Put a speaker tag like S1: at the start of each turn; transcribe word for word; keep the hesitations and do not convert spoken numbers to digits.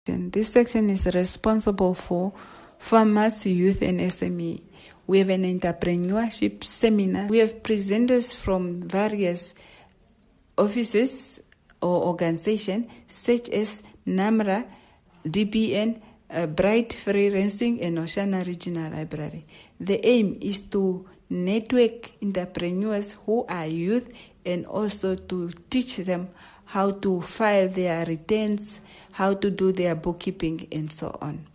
S1: This section is responsible for farmers, youth, and S M E. We have an entrepreneurship seminar. We have presenters from various offices or organizations such as NAMRA, D B N, uh, Bright Free Racing, and Oshana Regional Library. The aim is to network entrepreneurs who are youth and also to teach them how to file their returns, how to do their bookkeeping, and so on.